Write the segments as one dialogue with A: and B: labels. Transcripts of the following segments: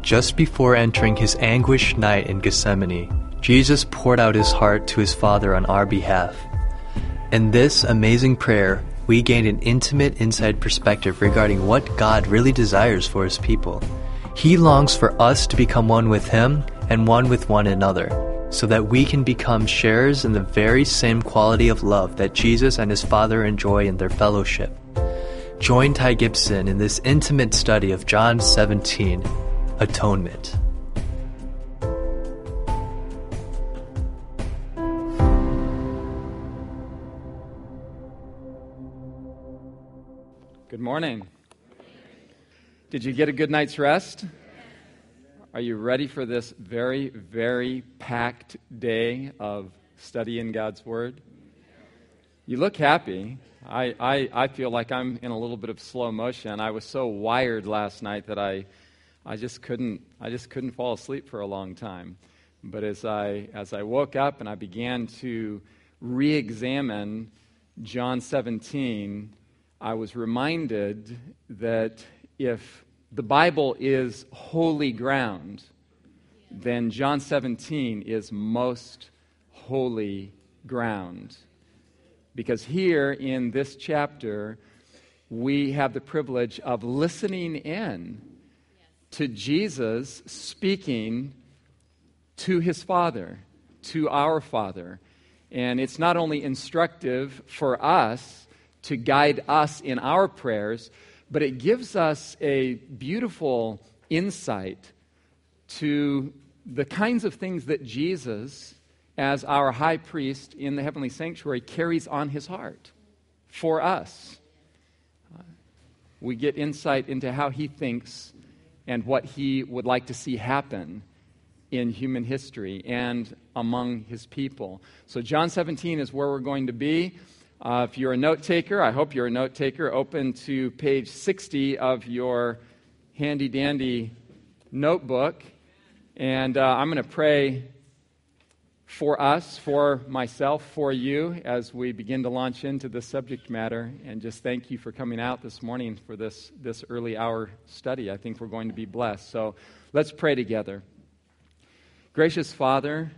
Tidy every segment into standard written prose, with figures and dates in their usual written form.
A: Just before entering his anguished night in Gethsemane, Jesus poured out his heart to his Father on our behalf. In this amazing prayer, we gained an intimate inside perspective regarding what God really desires for his people. He longs for us to become one with him and one with one another, so that we can become sharers in the very same quality of love that Jesus and his Father enjoy in their fellowship. Join Ty Gibson in this intimate study of John 17, Atonement.
B: Good morning. Did you get a good night's rest? Are you ready for this very, very packed day of studying God's Word? You look happy. I feel like I'm in a little bit of slow motion. I was so wired last night that I just couldn't fall asleep for a long time. But as I woke up and I began to re-examine John 17, I was reminded that if the Bible is holy ground, then John 17 is most holy ground. Because here in this chapter, we have the privilege of listening in to Jesus speaking to his Father, to our Father. And it's not only instructive for us to guide us in our prayers, but it gives us a beautiful insight to the kinds of things that Jesus, as our high priest in the heavenly sanctuary, carries on his heart for us. We get insight into how he thinks and what he would like to see happen in human history and among his people. So John 17 is where we're going to be. If you're a note taker, I hope you're a note taker, open to page 60 of your handy-dandy notebook. And I'm going to pray for us, for myself, for you, as we begin to launch into the subject matter. And just thank you for coming out this morning for this early hour study. I think we're going to be blessed. So let's pray together. Gracious Father,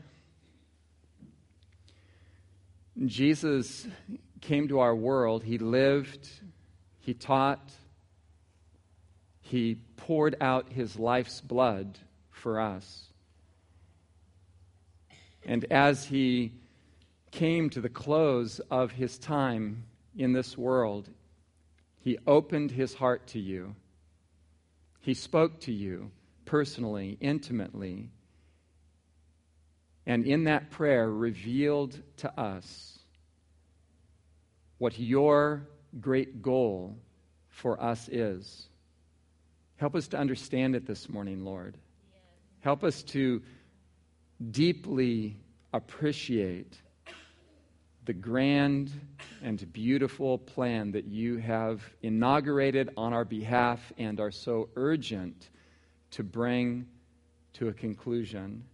B: Jesus came to our world. He lived, he taught, he poured out his life's blood for us. And as he came to the close of his time in this world, he opened his heart to you. He spoke to you personally, intimately, and in that prayer revealed to us what your great goal for us is. Help us to understand it this morning, Lord. Help us to deeply appreciate the grand and beautiful plan that you have inaugurated on our behalf and are so urgent to bring to a conclusion.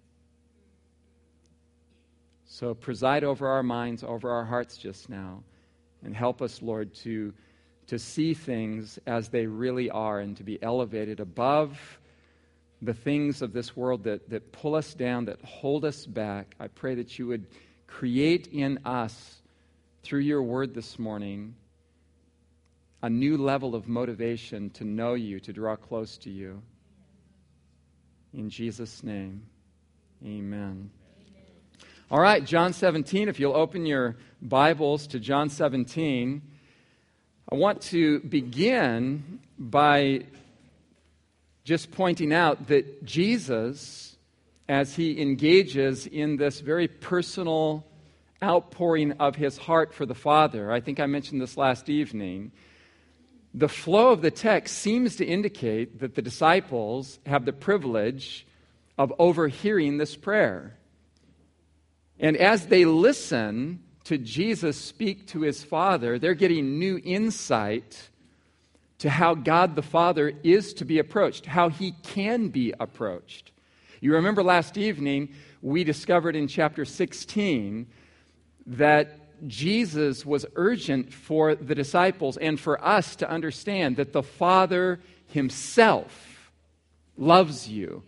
B: So preside over our minds, over our hearts just now, and help us, Lord, to see things as they really are and to be elevated above the things of this world that pull us down, that hold us back. I pray that you would create in us, through your word this morning, a new level of motivation to know you, to draw close to you. In Jesus' name, amen. All right, John 17, if you'll open your Bibles to John 17, I want to begin by just pointing out that Jesus, as he engages in this very personal outpouring of his heart for the Father, I think I mentioned this last evening, the flow of the text seems to indicate that the disciples have the privilege of overhearing this prayer. And as they listen to Jesus speak to his Father, they're getting new insight to how God the Father is to be approached, how he can be approached. You remember last evening, we discovered in chapter 16 that Jesus was urgent for the disciples and for us to understand that the Father himself loves you.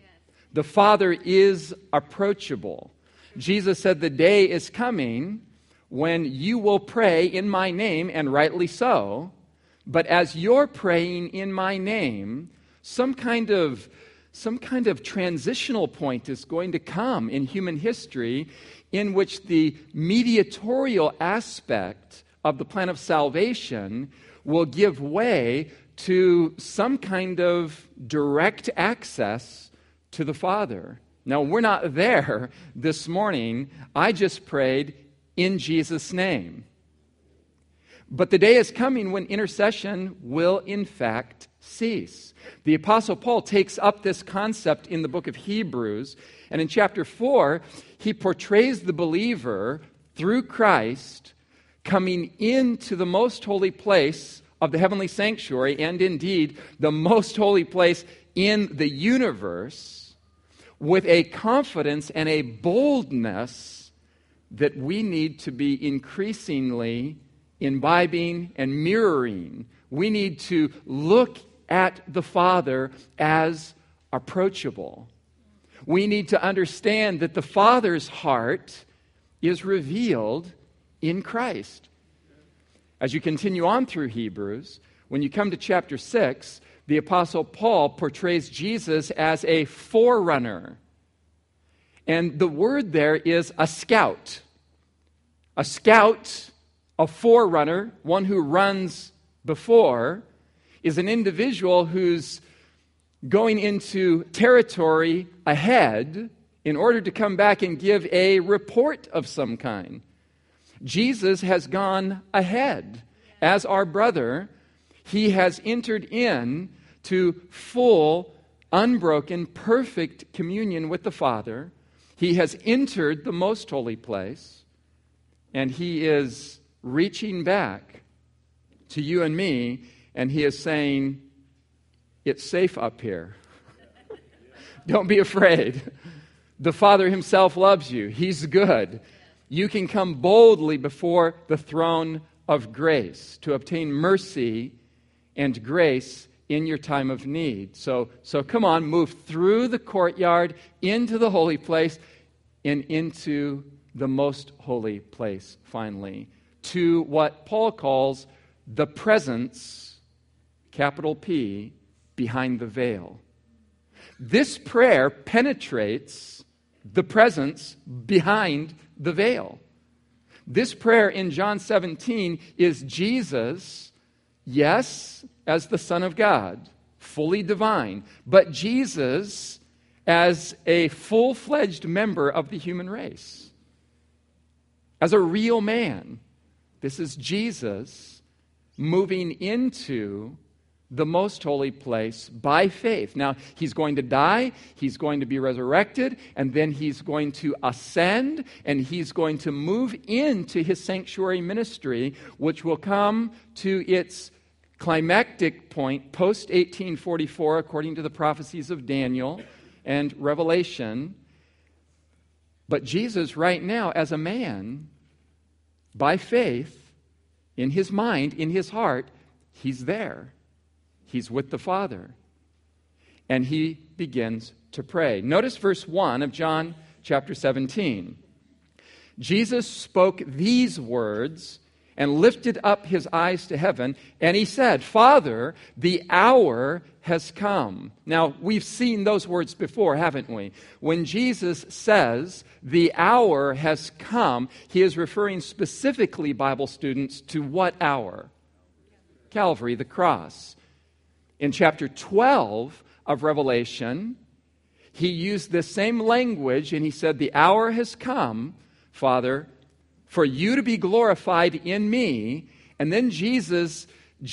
B: The Father is approachable. Jesus said, the day is coming when you will pray in my name, and rightly so, but as you're praying in my name, some kind of transitional point is going to come in human history in which the mediatorial aspect of the plan of salvation will give way to some kind of direct access to the Father. Now, we're not there this morning. I just prayed in Jesus' name. But the day is coming when intercession will, in fact, cease. The Apostle Paul takes up this concept in the book of Hebrews, and in chapter 4, he portrays the believer through Christ coming into the most holy place of the heavenly sanctuary, and indeed the most holy place in the universe, with a confidence and a boldness that we need to be increasingly imbibing and mirroring. We need to look at the Father as approachable. We need to understand that the Father's heart is revealed in Christ. As you continue on through Hebrews, when you come to chapter 6, the Apostle Paul portrays Jesus as a forerunner. And the word there is a scout. A scout, a forerunner, one who runs before, is an individual who's going into territory ahead in order to come back and give a report of some kind. Jesus has gone ahead. As our brother, he has entered in to full, unbroken, perfect communion with the Father. He has entered the most holy place, and he is reaching back to you and me, and he is saying, it's safe up here. Don't be afraid. The Father himself loves you. He's good. You can come boldly before the throne of grace to obtain mercy and grace in your time of need. So come on, move through the courtyard into the holy place and into the most holy place, finally, to what Paul calls the presence, capital P, behind the veil. This prayer penetrates the presence behind the veil. This prayer in John 17 is Jesus, yes, as the Son of God, fully divine, but Jesus as a full-fledged member of the human race, as a real man. This is Jesus moving into the most holy place by faith. Now, he's going to die, he's going to be resurrected, and then he's going to ascend, and he's going to move into his sanctuary ministry, which will come to its climactic point post-1844, according to the prophecies of Daniel and Revelation. But Jesus, right now, as a man, by faith, in his mind, in his heart, he's there. He's with the Father. And he begins to pray. Notice verse 1 of John chapter 17. Jesus spoke these words and lifted up his eyes to heaven, and he said, Father, the hour has come. Now, we've seen those words before, haven't we? When Jesus says, the hour has come, he is referring specifically, Bible students, to what hour? Calvary, the cross. In chapter 12 of Revelation, he used this same language, and he said, the hour has come, Father, for you to be glorified in me. And then Jesus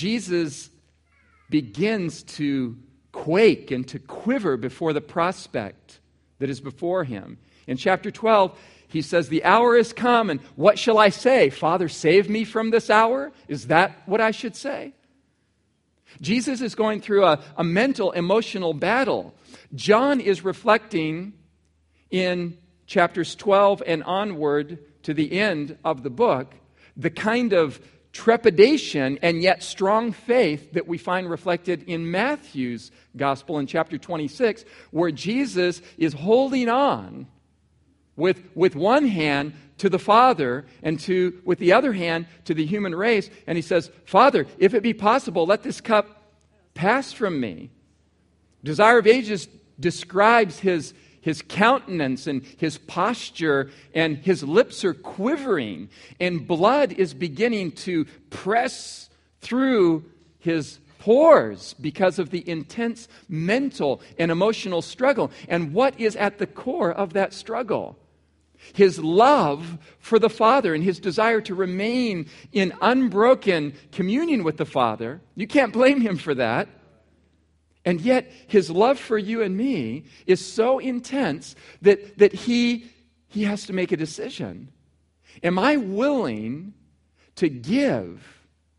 B: begins to quake and to quiver before the prospect that is before him. In chapter 12, he says, the hour is come, and what shall I say? Father, save me from this hour? Is that what I should say? Jesus is going through a mental, emotional battle. John is reflecting in chapters 12 and onward to the end of the book, the kind of trepidation and yet strong faith that we find reflected in Matthew's gospel in chapter 26, where Jesus is holding on with one hand to the Father and with the other hand to the human race. And he says, Father, if it be possible, let this cup pass from me. Desire of Ages describes his countenance and his posture, and his lips are quivering, and blood is beginning to press through his pores because of the intense mental and emotional struggle. And what is at the core of that struggle? His love for the Father and his desire to remain in unbroken communion with the Father. You can't blame him for that. And yet, his love for you and me is so intense that he has to make a decision. Am I willing to give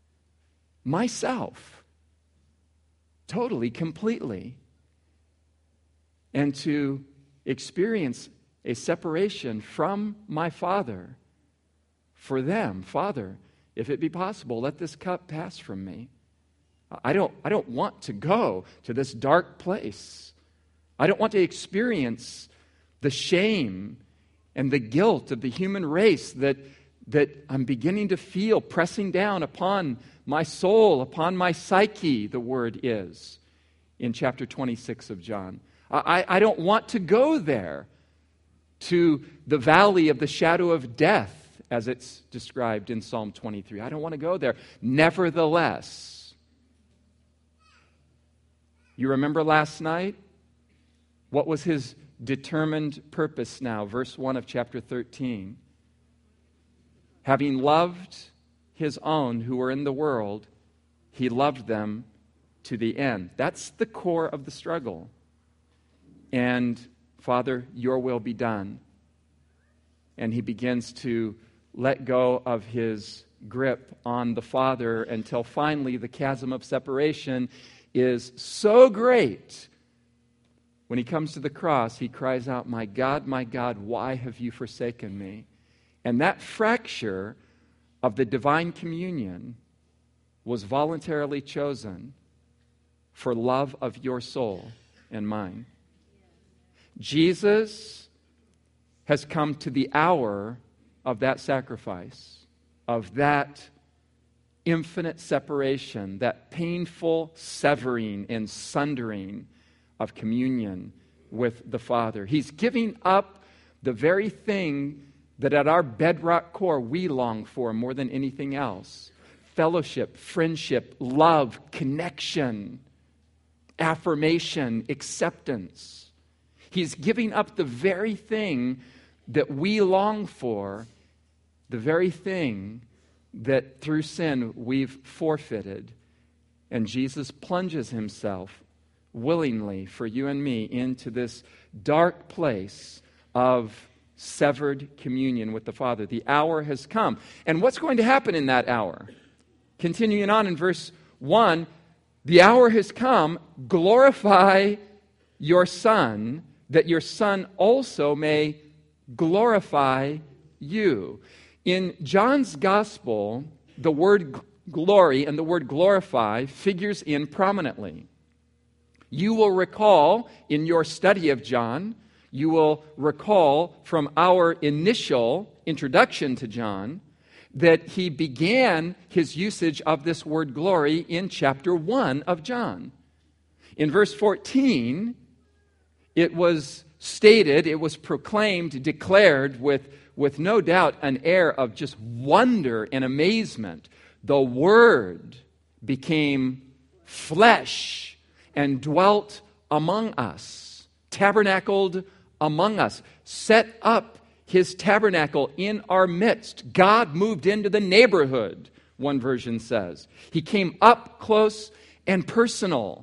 B: myself totally, completely, and to experience a separation from my Father for them? Father, if it be possible, let this cup pass from me. I don't want to go to this dark place. I don't want to experience the shame and the guilt of the human race that I'm beginning to feel pressing down upon my soul, upon my psyche, the word is, in chapter 26 of John. I don't want to go there, to the valley of the shadow of death, as it's described in Psalm 23. I don't want to go there. Nevertheless, you remember last night? What was his determined purpose now? Verse 1 of chapter 13. Having loved his own who were in the world, he loved them to the end. That's the core of the struggle. And, Father, your will be done. And he begins to let go of his grip on the Father until finally the chasm of separation is so great. When he comes to the cross, he cries out, my God, why have you forsaken me? And that fracture of the divine communion was voluntarily chosen for love of your soul and mine. Jesus has come to the hour of that sacrifice, of that infinite separation, that painful severing and sundering of communion with the Father. He's giving up the very thing that at our bedrock core we long for more than anything else. Fellowship, friendship, love, connection, affirmation, acceptance. He's giving up the very thing that we long for, the very thing that through sin we've forfeited. And Jesus plunges himself willingly for you and me into this dark place of severed communion with the Father. The hour has come. And what's going to happen in that hour? Continuing on in verse 1, the hour has come, glorify your Son, that your Son also may glorify you. In John's Gospel, the word glory and the word glorify figures in prominently. You will recall in your study of John, you will recall from our initial introduction to John, that he began his usage of this word glory in chapter 1 of John. In verse 14, it was stated, it was proclaimed, declared with no doubt an air of just wonder and amazement. The Word became flesh and dwelt among us, tabernacled among us, set up his tabernacle in our midst. God moved into the neighborhood, one version says. He came up close and personal.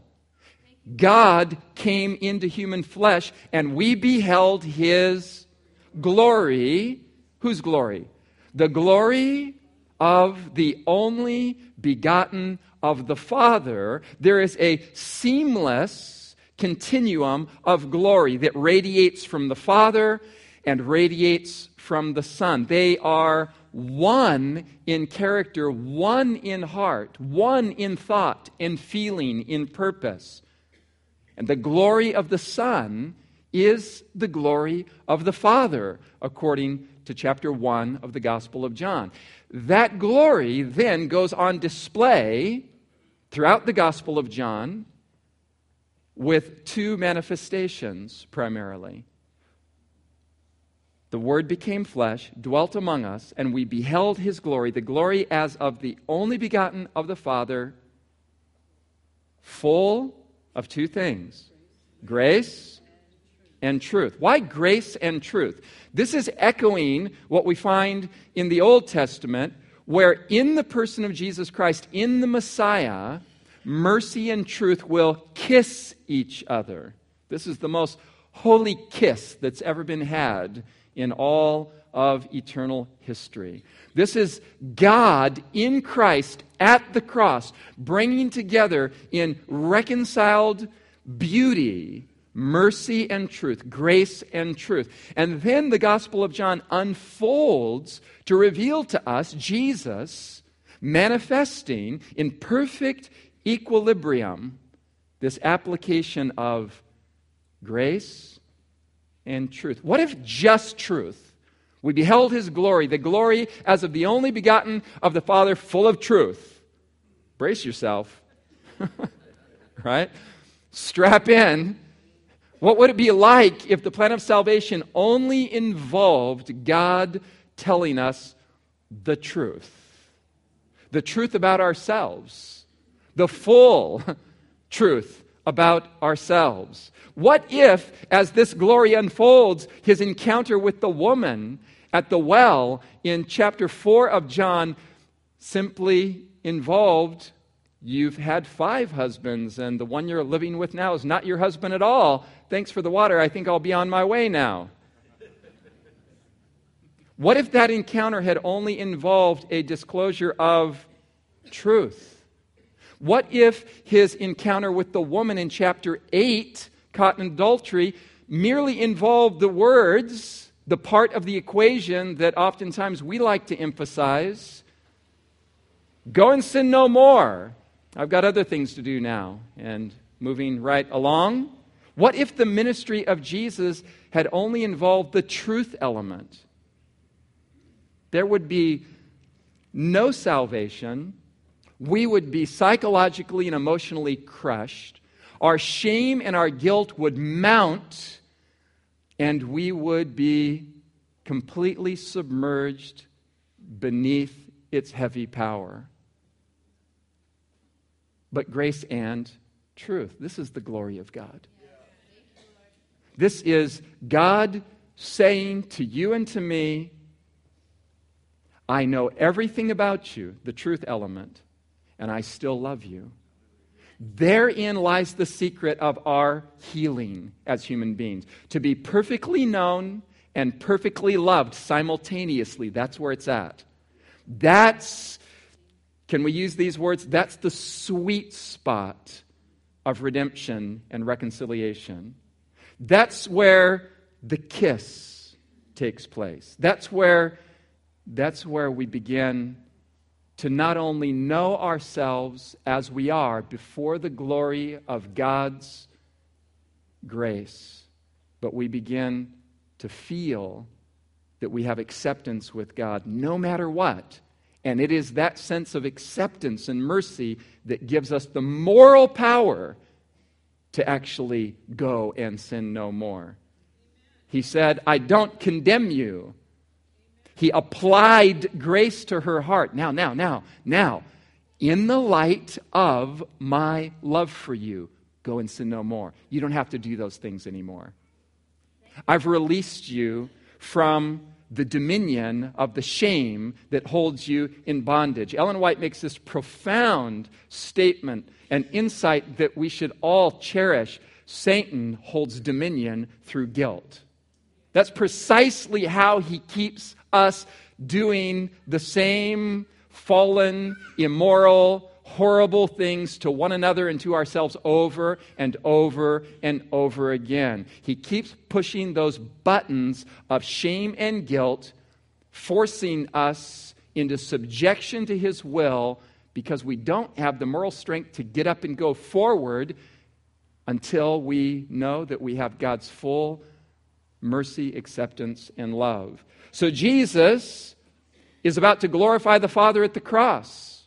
B: God came into human flesh, and we beheld his glory. Whose glory? The glory of the only begotten of the Father. There is a seamless continuum of glory that radiates from the Father and radiates from the Son. They are one in character, one in heart, one in thought, in feeling, in purpose. And the glory of the Son is the glory of the Father, according to chapter 1 of the Gospel of John. That glory then goes on display throughout the Gospel of John with two manifestations primarily. The Word became flesh, dwelt among us, and we beheld His glory, the glory as of the only begotten of the Father, full of two things, grace and truth. Why grace and truth? This is echoing what we find in the Old Testament, where in the person of Jesus Christ, in the Messiah, mercy and truth will kiss each other. This is the most holy kiss that's ever been had in all of eternal history. This is God in Christ at the cross, bringing together in reconciled beauty, mercy and truth, grace and truth. And then the Gospel of John unfolds to reveal to us Jesus manifesting in perfect equilibrium this application of grace and truth. What if just truth? We beheld His glory, the glory as of the only begotten of the Father, full of truth. Brace yourself. Right? Strap in. What would it be like if the plan of salvation only involved God telling us the truth? The truth about ourselves. The full truth about ourselves. What if, as this glory unfolds, His encounter with the woman at the well in chapter 4 of John simply involved, you've had 5 husbands, and the one you're living with now is not your husband at all. Thanks for the water. I think I'll be on my way now. What if that encounter had only involved a disclosure of truth? What if His encounter with the woman in chapter 8, caught in adultery, merely involved the words, the part of the equation that oftentimes we like to emphasize, go and sin no more. I've got other things to do now. And moving right along, what if the ministry of Jesus had only involved the truth element? There would be no salvation. We would be psychologically and emotionally crushed. Our shame and our guilt would mount, and we would be completely submerged beneath its heavy power. But grace and truth. This is the glory of God. This is God saying to you and to me, I know everything about you, the truth element, and I still love you. Therein lies the secret of our healing as human beings. To be perfectly known and perfectly loved simultaneously. That's where it's at. That's, can we use these words? That's the sweet spot of redemption and reconciliation. That's where the kiss takes place. That's where we begin to not only know ourselves as we are before the glory of God's grace, but we begin to feel that we have acceptance with God no matter what. And it is that sense of acceptance and mercy that gives us the moral power to actually go and sin no more. He said, I don't condemn you. He applied grace to her heart. Now, in the light of my love for you, go and sin no more. You don't have to do those things anymore. I've released you from the dominion of the shame that holds you in bondage. Ellen White makes this profound statement and insight that we should all cherish. Satan holds dominion through guilt. That's precisely how he keeps us doing the same fallen, immoral, horrible things to one another and to ourselves over and over and over again. He keeps pushing those buttons of shame and guilt, forcing us into subjection to His will because we don't have the moral strength to get up and go forward until we know that we have God's full mercy, acceptance, and love. So Jesus is about to glorify the Father at the cross.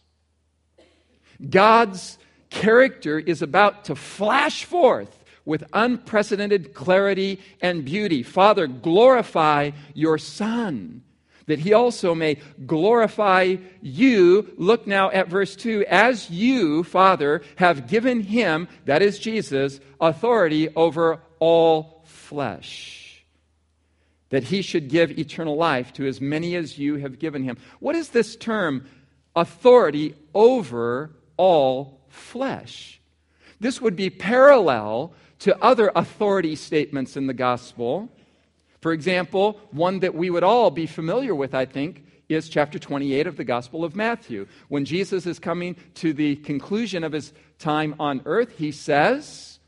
B: God's character is about to flash forth with unprecedented clarity and beauty. Father, glorify your Son, that He also may glorify you. Look now at verse 2. As you, Father, have given Him, that is Jesus, authority over all flesh, that He should give eternal life to as many as you have given Him. What is this term, authority over all flesh? This would be parallel to other authority statements in the gospel. For example, one that we would all be familiar with, I think, is chapter 28 of the Gospel of Matthew. When Jesus is coming to the conclusion of His time on earth, He says,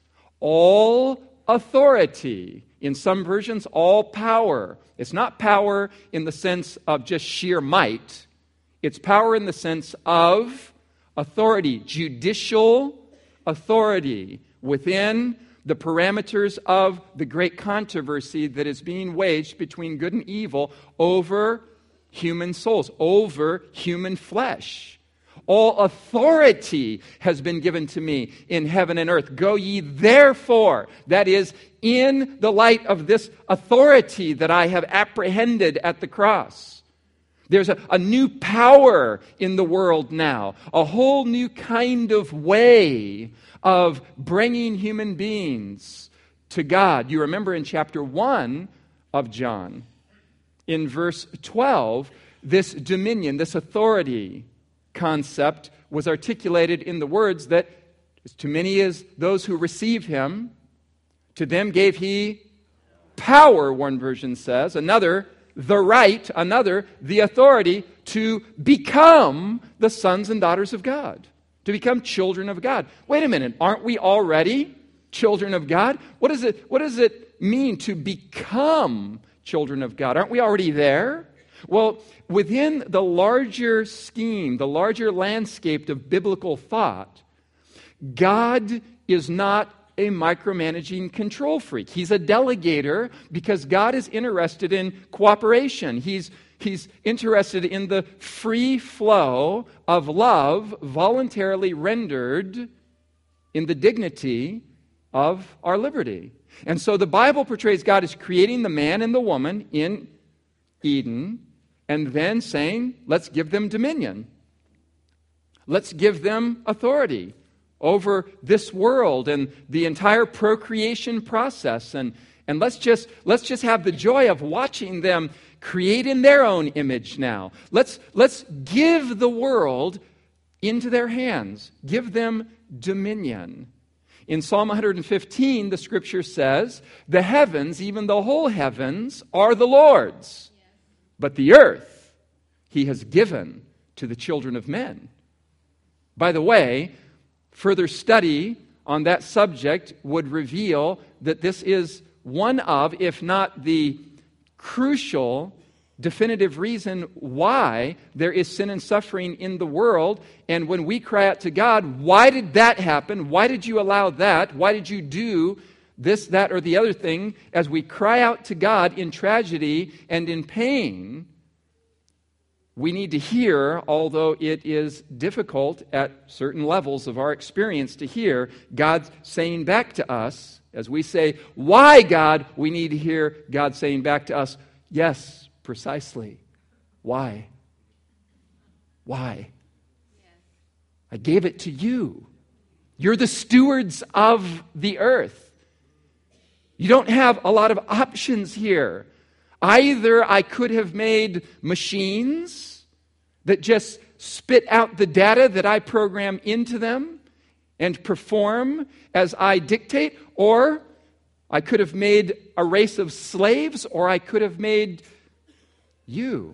B: all authority. In some versions, all power. It's not power in the sense of just sheer might. It's power in the sense of authority, judicial authority within the parameters of the great controversy that is being waged between good and evil over human souls, over human flesh. All authority has been given to me in heaven and earth. Go ye therefore. That is, in the light of this authority that I have apprehended at the cross. There's a new power in the world now, a whole new kind of way of bringing human beings to God. You remember in chapter 1 of John, in verse 12, this dominion, this authority concept was articulated in the words that as to many as those who receive Him, to them gave He power, one version says, another, the right, another, the authority to become the sons and daughters of God, to become children of God. Wait a minute, aren't we already children of God? What does it mean to become children of God? Aren't we already there? Well, within the larger scheme, the larger landscape of biblical thought, God is not a micromanaging control freak. He's a delegator because God is interested in cooperation. He's interested in the free flow of love voluntarily rendered in the dignity of our liberty. And so the Bible portrays God as creating the man and the woman in Eden and then saying, let's give them dominion. Let's give them authority over this world and the entire procreation process. And let's just have the joy of watching them create in their own image now. Let's give the world into their hands. Give them dominion. In Psalm 115, the scripture says, the heavens, even the whole heavens, are the Lord's, but the earth He has given to the children of men. By the way, further study on that subject would reveal that this is one of, if not the crucial, definitive reason why there is sin and suffering in the world. And when we cry out to God, why did that happen? Why did you allow that? Why did you do this, that, or the other thing? As we cry out to God in tragedy and in pain, we need to hear, although it is difficult at certain levels of our experience to hear, God saying back to us, as we say, why God? We need to hear God saying back to us, yes, precisely. Why? Why? I gave it to you. You're the stewards of the earth. You don't have a lot of options here. Either I could have made machines that just spit out the data that I program into them and perform as I dictate, or I could have made a race of slaves, or I could have made you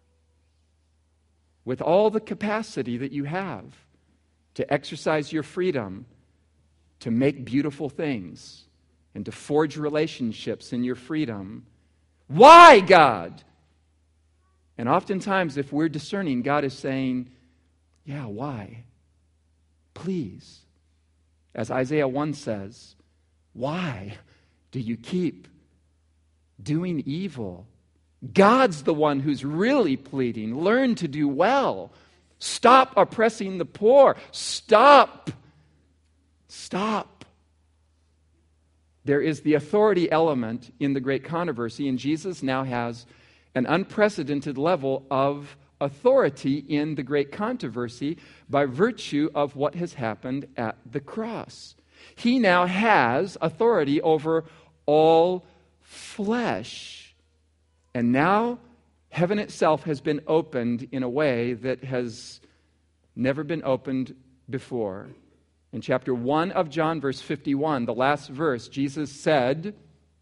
B: with all the capacity that you have to exercise your freedom, to make beautiful things, and to forge relationships in your freedom. Why, God? And oftentimes, if we're discerning, God is saying, yeah, why? Please. As Isaiah 1 says, why do you keep doing evil? God's the one who's really pleading. Learn to do well. Stop oppressing the poor. Stop. There is the authority element in the great controversy, and Jesus now has an unprecedented level of authority in the great controversy by virtue of what has happened at the cross. He now has authority over all flesh. And now heaven itself has been opened in a way that has never been opened before. In chapter 1 of John, verse 51, the last verse, Jesus said,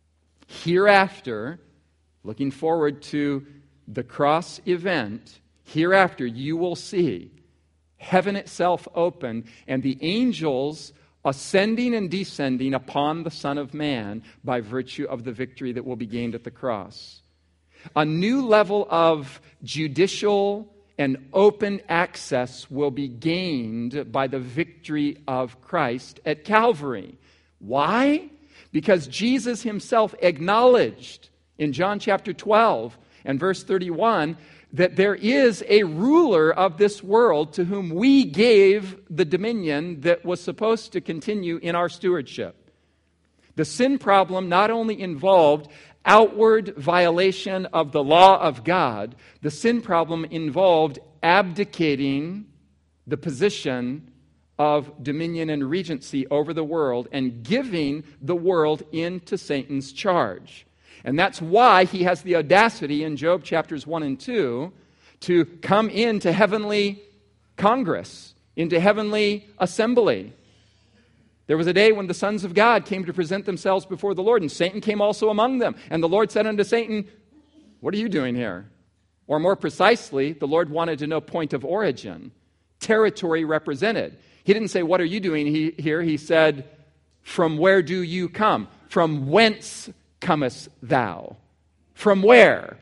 B: hereafter, looking forward to the cross event, hereafter you will see heaven itself open and the angels ascending and descending upon the Son of Man by virtue of the victory that will be gained at the cross. A new level of judicial and open access will be gained by the victory of Christ at Calvary. Why? Because Jesus himself acknowledged in John chapter 12 and verse 31 that there is a ruler of this world to whom we gave the dominion that was supposed to continue in our stewardship. The sin problem not only involved outward violation of the law of God, the sin problem involved abdicating the position of dominion and regency over the world and giving the world into Satan's charge. And that's why he has the audacity in Job chapters 1 and 2 to come into heavenly Congress, into heavenly assembly. There was a day when the sons of God came to present themselves before the Lord, and Satan came also among them. And the Lord said unto Satan, what are you doing here? Or more precisely, the Lord wanted to know point of origin, territory represented. He didn't say, what are you doing here? He said, from where do you come? From whence comest thou? From where?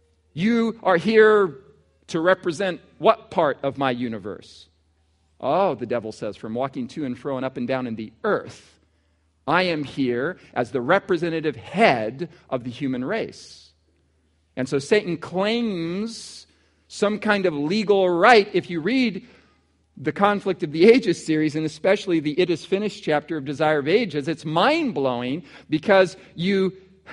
B: You are here to represent what part of my universe? Oh, the devil says, from walking to and fro and up and down in the earth. I am here as the representative head of the human race. And so Satan claims some kind of legal right. If you read the Conflict of the Ages series, and especially the It Is Finished chapter of Desire of Ages, it's mind-blowing because you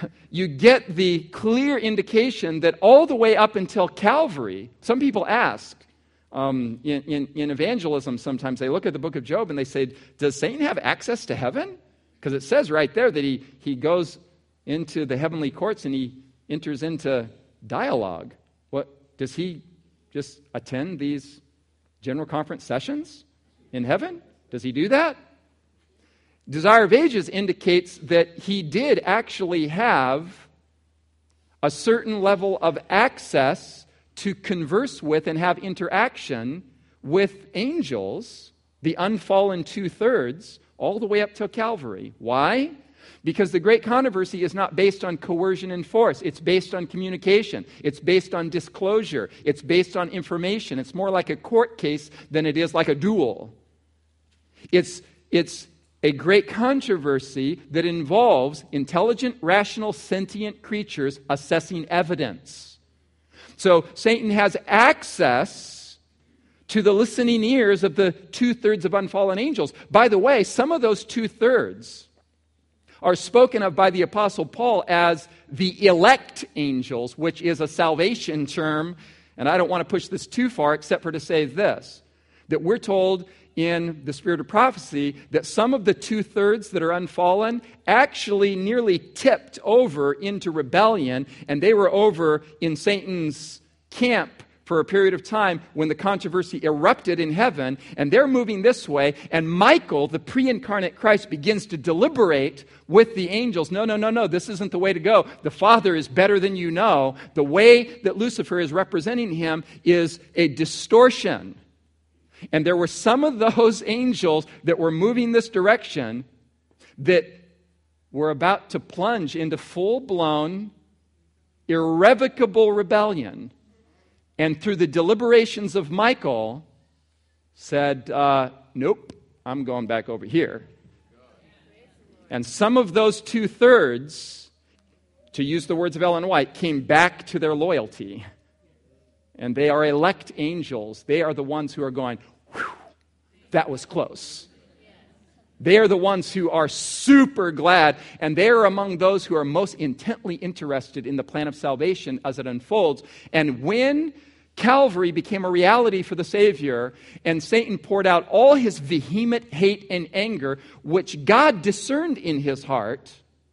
B: get the clear indication that all the way up until Calvary, some people ask, in evangelism sometimes they look at the book of Job and they say, does Satan have access to heaven? Because it says right there that he goes into the heavenly courts and he enters into dialogue. What, does he just attend these general conference sessions in heaven? Does he do that? Desire of Ages indicates that he did actually have a certain level of access to converse with and have interaction with angels, the unfallen two-thirds, all the way up to Calvary. Why? Because the great controversy is not based on coercion and force. It's based on communication. It's based on disclosure. It's based on information. It's more like a court case than it is like a duel. It's a great controversy that involves intelligent, rational, sentient creatures assessing evidence. So Satan has access to the listening ears of the two-thirds of unfallen angels. By the way, some of those two-thirds are spoken of by the Apostle Paul as the elect angels, which is a salvation term. And I don't want to push this too far except for to say this, that we're told in the spirit of prophecy that some of the two-thirds that are unfallen actually nearly tipped over into rebellion, and they were over in Satan's camp for a period of time when the controversy erupted in heaven, and they're moving this way, and Michael, the pre-incarnate Christ, begins to deliberate with the angels. No, this isn't the way to go. The Father is better than you know. The way that Lucifer is representing him is a distortion. And there were some of those angels that were moving this direction that were about to plunge into full-blown, irrevocable rebellion. and through the deliberations of Michael, said, nope, I'm going back over here. And some of those 2/3, to use the words of Ellen White, came back to their loyalty. And they are elect angels. They are the ones who are going, whew, that was close. They are the ones who are super glad, and they are among those who are most intently interested in the plan of salvation as it unfolds. And when Calvary became a reality for the Savior, and Satan poured out all his vehement hate and anger, which God discerned in his heart,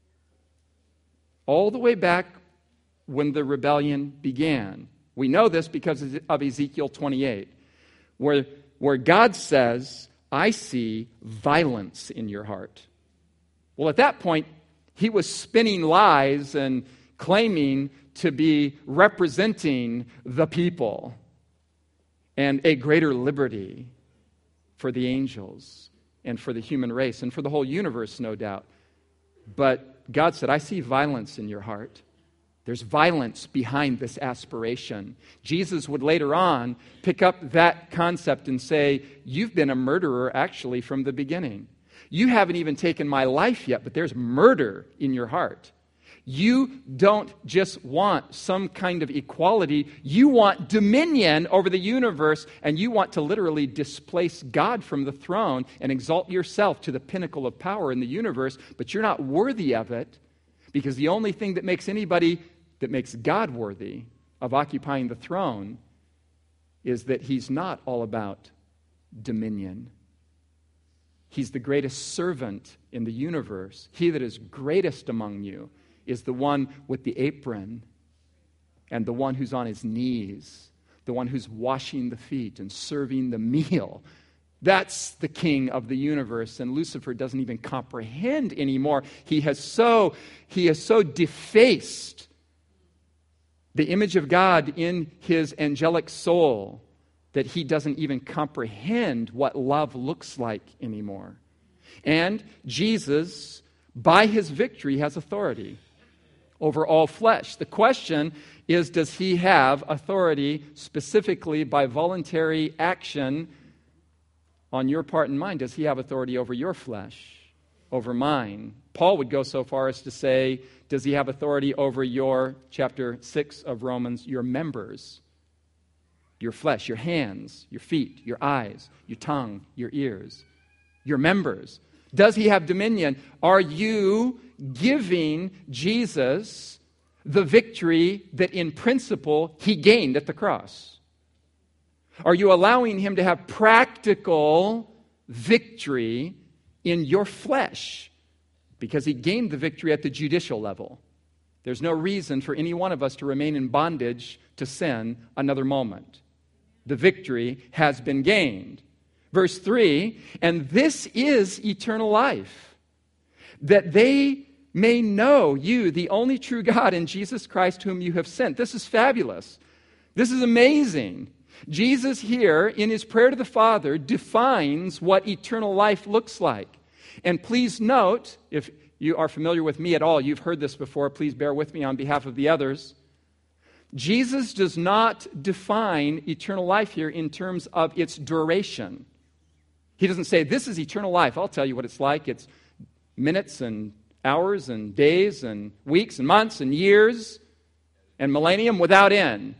B: all the way back when the rebellion began. We know this because of Ezekiel 28, where God says, I see violence in your heart. Well, at that point, he was spinning lies and claiming to be representing the people and a greater liberty for the angels and for the human race and for the whole universe, no doubt. But God said, I see violence in your heart. There's violence behind this aspiration. Jesus would later on pick up that concept and say, you've been a murderer actually from the beginning. You haven't even taken my life yet, but there's murder in your heart. You don't just want some kind of equality. You want dominion over the universe, and you want to literally displace God from the throne and exalt yourself to the pinnacle of power in the universe, but you're not worthy of it, because the only thing that makes God worthy of occupying the throne is that he's not all about dominion. He's the greatest servant in the universe. He that is greatest among you is the one with the apron and the one who's on his knees, the one who's washing the feet and serving the meal. That's the king of the universe, and Lucifer doesn't even comprehend anymore. He has so defaced the image of God in his angelic soul that he doesn't even comprehend what love looks like anymore. And Jesus, by his victory, has authority over all flesh. The question is, does he have authority specifically by voluntary action on your part and mine? Does he have authority over your flesh, over mine? Paul would go so far as to say, does he have authority over your, chapter 6 of Romans, your members, your flesh, your hands, your feet, your eyes, your tongue, your ears, your members? Does he have dominion? Are you giving Jesus the victory that in principle he gained at the cross? Are you allowing him to have practical victory in your flesh? Because he gained the victory at the judicial level. There's no reason for any one of us to remain in bondage to sin another moment. The victory has been gained. Verse 3, and this is eternal life, that they may know you, the only true God, and Jesus Christ whom you have sent. This is fabulous. This is amazing. Jesus here, in his prayer to the Father, defines what eternal life looks like. And please note, if you are familiar with me at all, you've heard this before, please bear with me on behalf of the others. Jesus does not define eternal life here in terms of its duration. He doesn't say, this is eternal life. I'll tell you what it's like. It's minutes and hours and days and weeks and months and years and millennium without end.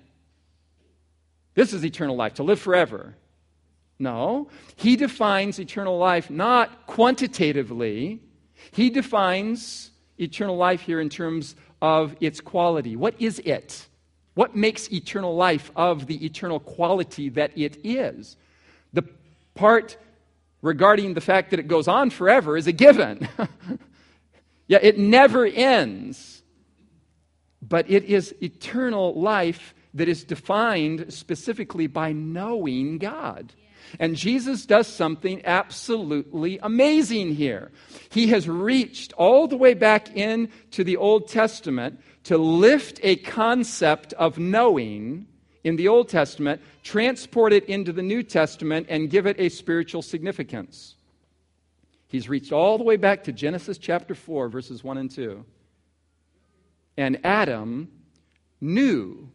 B: This is eternal life, to live forever. No, he defines eternal life not quantitatively. He defines eternal life here in terms of its quality. What is it? What makes eternal life of the eternal quality that it is? The part regarding the fact that it goes on forever is a given. Yeah, it never ends. But it is eternal life that is defined specifically by knowing God. And Jesus does something absolutely amazing here. He has reached all the way back into the Old Testament to lift a concept of knowing in the Old Testament, transport it into the New Testament, and give it a spiritual significance. He's reached all the way back to Genesis chapter 4, verses 1 and 2. And Adam knew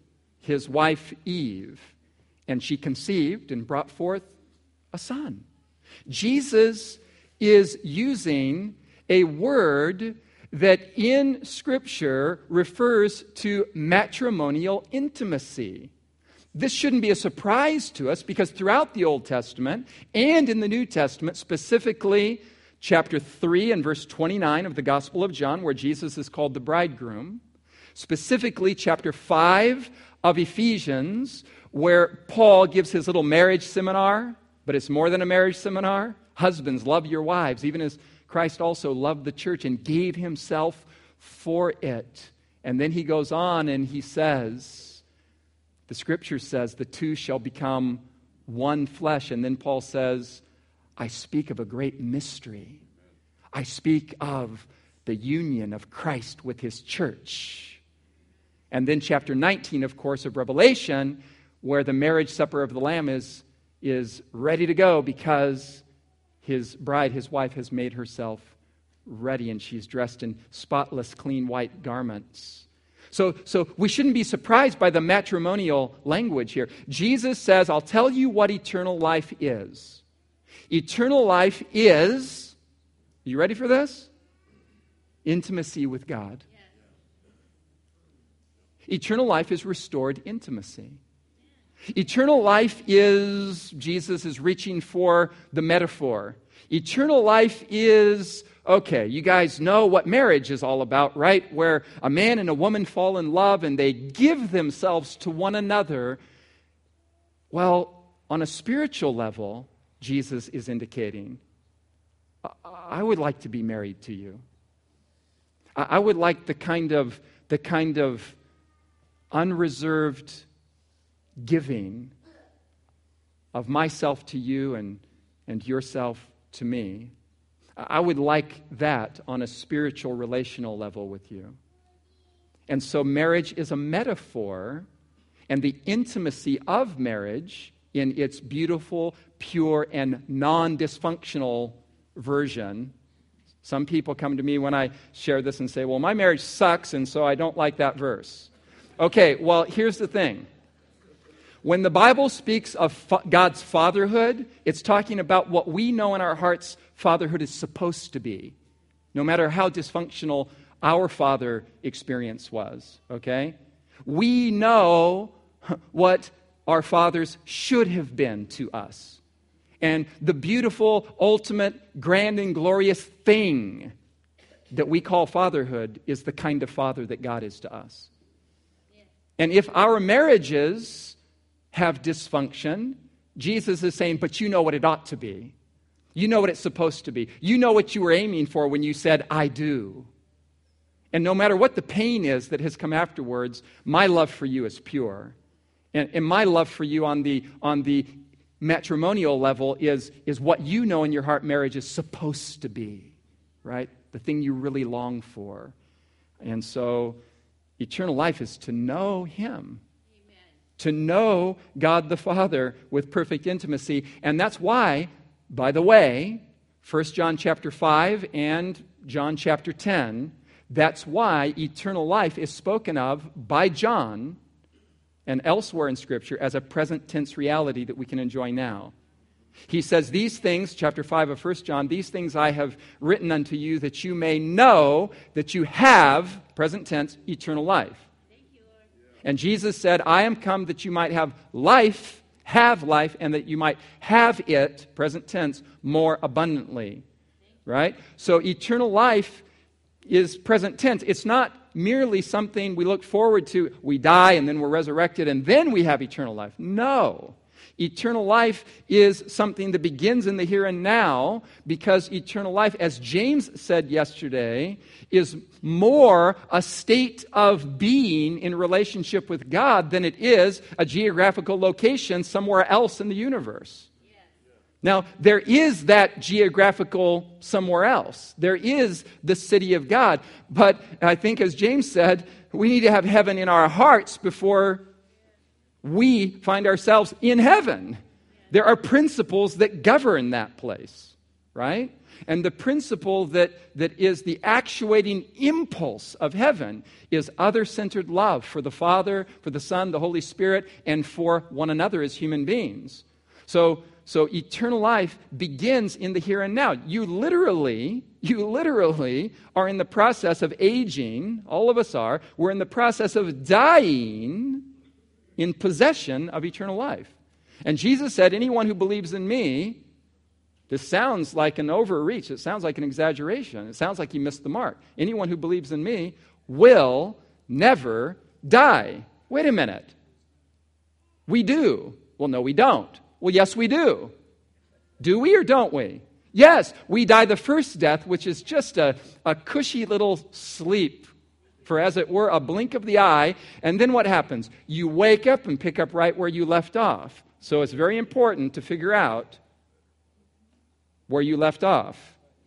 B: his wife Eve, and she conceived and brought forth a son. Jesus is using a word that in Scripture refers to matrimonial intimacy. This shouldn't be a surprise to us because throughout the Old Testament and in the New Testament, specifically chapter 3 and verse 29 of the Gospel of John, where Jesus is called the bridegroom, specifically chapter 5 of Ephesians, where Paul gives his little marriage seminar, but it's more than a marriage seminar. Husbands, love your wives, even as Christ also loved the church and gave himself for it. And then he goes on and he says, the Scripture says, the two shall become one flesh. And then Paul says, I speak of a great mystery. I speak of the union of Christ with his church. And then chapter 19, of course, of Revelation, where the marriage supper of the Lamb is ready to go because his bride, his wife, has made herself ready, and she's dressed in spotless, clean, white garments. So we shouldn't be surprised by the matrimonial language here. Jesus says, I'll tell you what eternal life is. Eternal life is, you ready for this? Intimacy with God. Eternal life is restored intimacy. Eternal life is, Jesus is reaching for the metaphor. Eternal life is, okay, you guys know what marriage is all about, right? Where a man and a woman fall in love and they give themselves to one another. Well, on a spiritual level, Jesus is indicating, I would like to be married to you. I would like the kind of unreserved giving of myself to you and yourself to me. I would like that on a spiritual, relational level with you. And so marriage is a metaphor, and the intimacy of marriage in its beautiful, pure, and non-dysfunctional version. Some people come to me when I share this and say, well, my marriage sucks, and so I don't like that verse. Okay, well, here's the thing. When the Bible speaks of God's fatherhood, it's talking about what we know in our hearts fatherhood is supposed to be, no matter how dysfunctional our father experience was, okay? We know what our fathers should have been to us. And the beautiful, ultimate, grand, and glorious thing that we call fatherhood is the kind of father that God is to us. And if our marriages have dysfunction, Jesus is saying, but you know what it ought to be. You know what it's supposed to be. You know what you were aiming for when you said, I do. And no matter what the pain is that has come afterwards, my love for you is pure. And my love for you on the matrimonial level is what you know in your heart marriage is supposed to be, right? The thing you really long for. And so eternal life is to know Him. To know God the Father with perfect intimacy. And that's why, by the way, 1 John chapter 5 and John chapter 10, that's why eternal life is spoken of by John and elsewhere in Scripture as a present tense reality that we can enjoy now. He says, these things, chapter 5 of 1 John, these things I have written unto you that you may know that you have, present tense, eternal life. And Jesus said, I am come that you might have life, and that you might have it, present tense, more abundantly. Right? So eternal life is present tense. It's not merely something we look forward to. We die and then we're resurrected and then we have eternal life. No. Eternal life is something that begins in the here and now, because eternal life, as James said yesterday, is more a state of being in relationship with God than it is a geographical location somewhere else in the universe. Now, there is that geographical somewhere else. There is the city of God. But I think, as James said, we need to have heaven in our hearts before we find ourselves in heaven. There are principles that govern that place, right? And the principle that is the actuating impulse of heaven is other-centered love for the Father, for the Son, the Holy Spirit, and for one another as human beings. So eternal life begins in the here and now. You literally are in the process of aging. All of us are. We're in the process of dying in possession of eternal life. And Jesus said, anyone who believes in me, this sounds like an overreach. It sounds like an exaggeration. It sounds like he missed the mark. Anyone who believes in me will never die. Wait a minute. We do. Well, no, we don't. Well, yes, we do. Do we or don't we? Yes, we die the first death, which is just a cushy little sleep for, as it were, a blink of the eye. And then what happens? You wake up and pick up right where you left off. So it's very important to figure out where you left off.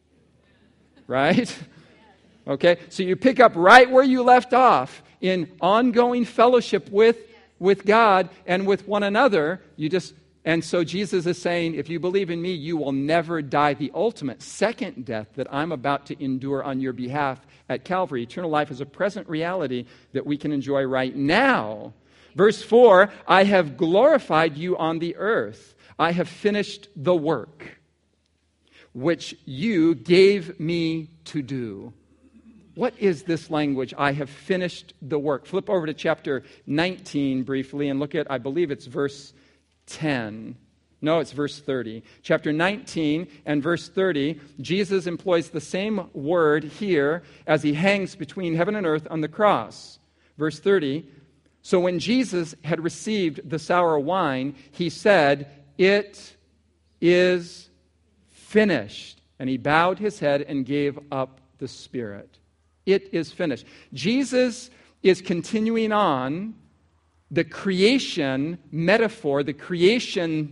B: Right? Okay, so you pick up right where you left off in ongoing fellowship with God and with one another. And so Jesus is saying, if you believe in me, you will never die the ultimate second death that I'm about to endure on your behalf at Calvary. Eternal life is a present reality that we can enjoy right now. Verse 4, I have glorified you on the earth. I have finished the work which you gave me to do. What is this language? I have finished the work. Flip over to chapter 19 briefly and look at, I believe it's verse 10. No, it's verse 30. Chapter 19 and verse 30, Jesus employs the same word here as he hangs between heaven and earth on the cross. Verse 30, so when Jesus had received the sour wine, he said, it is finished. And he bowed his head and gave up the spirit. It is finished. Jesus is continuing on the creation metaphor, the creation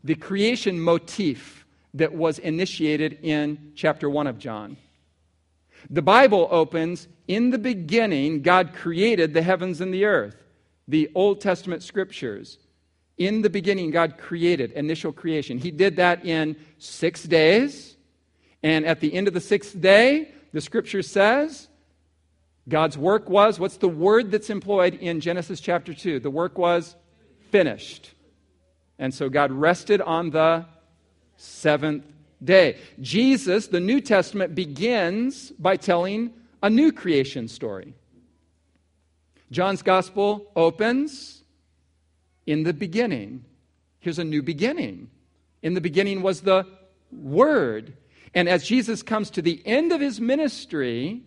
B: motif that was initiated in chapter 1 of John. The Bible opens, in the beginning, God created the heavens and the earth. The Old Testament scriptures. In the beginning, God created, initial creation. He did that in 6 days. And at the end of the 6th day, the scripture says, God's work was, what's the word that's employed in Genesis chapter 2? The work was finished. And so God rested on the 7th day. Jesus, the New Testament, begins by telling a new creation story. John's gospel opens in the beginning. Here's a new beginning. In the beginning was the Word. And as Jesus comes to the end of his ministry,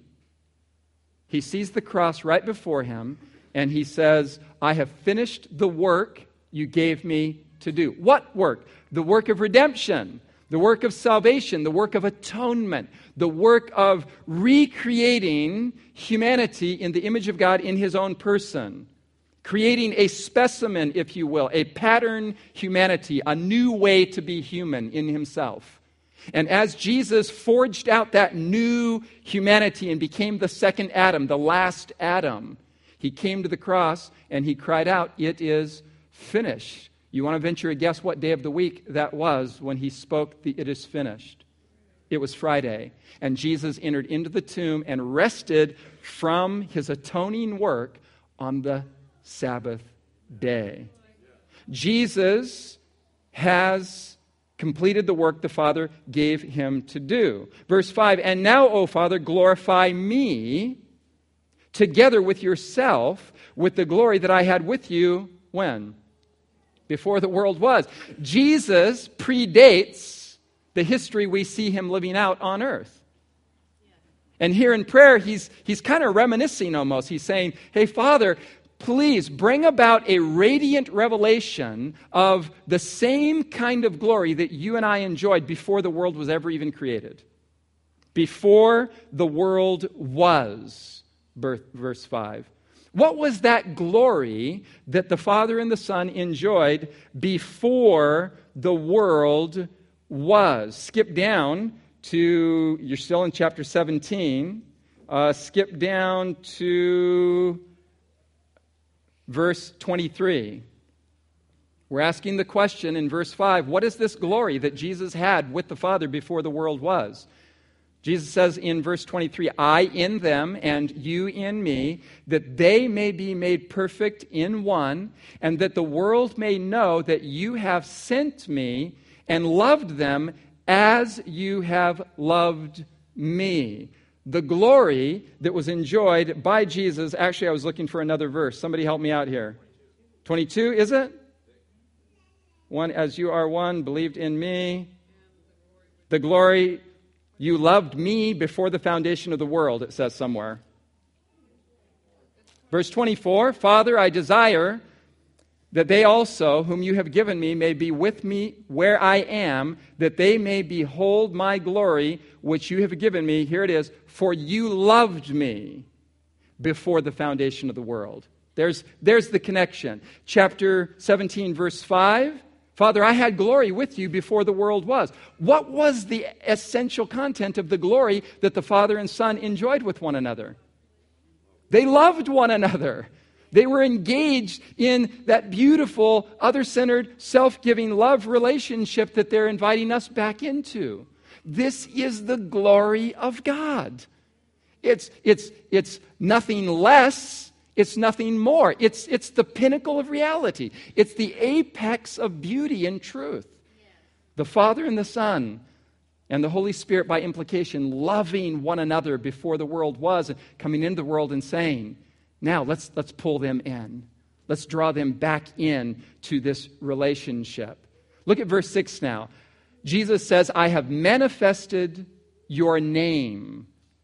B: he sees the cross right before him, and he says, I have finished the work you gave me to do. What work? The work of redemption, the work of salvation, the work of atonement, the work of recreating humanity in the image of God in his own person. Creating a specimen, if you will, a pattern humanity, a new way to be human in himself. And as Jesus forged out that new humanity and became the second Adam, the last Adam, he came to the cross and he cried out, it is finished. You want to venture a guess what day of the week that was when he spoke the it is finished? It was Friday. And Jesus entered into the tomb and rested from his atoning work on the Sabbath day. Jesus has completed the work the Father gave him to do. Verse 5, and now, O Father, glorify me together with yourself with the glory that I had with you, when? Before the world was. Jesus predates the history we see him living out on earth. And here in prayer, he's kind of reminiscing almost. He's saying, hey, Father, please bring about a radiant revelation of the same kind of glory that you and I enjoyed before the world was ever even created. Before the world was, verse 5. What was that glory that the Father and the Son enjoyed before the world was? Skip down to, you're still in chapter 17, skip down to verse 23. We're asking the question in verse 5, what is this glory that Jesus had with the Father before the world was? Jesus says in verse 23, I in them and you in me, that they may be made perfect in one, and that the world may know that you have sent me and loved them as you have loved me. The glory that was enjoyed by Jesus, actually I was looking for another verse. Somebody help me out here. 22, is it? One, as you are one, believed in me. The glory, you loved me before the foundation of the world, it says somewhere. Verse 24, Father, I desire that they also, whom you have given me, may be with me where I am, that they may behold my glory, which you have given me. Here it is, for you loved me before the foundation of the world. There's the connection. Chapter 17, verse 5, Father, I had glory with you before the world was. What was the essential content of the glory that the Father and Son enjoyed with one another? They loved one another. They were engaged in that beautiful, other-centered, self-giving love relationship that they're inviting us back into. This is the glory of God. It's nothing less. It's nothing more. It's the pinnacle of reality. It's the apex of beauty and truth. The Father and the Son and the Holy Spirit, by implication, loving one another before the world was, and coming into the world and saying, now let's pull them in. Let's draw them back in to this relationship. Look at verse 6 now. Jesus says, I have manifested your name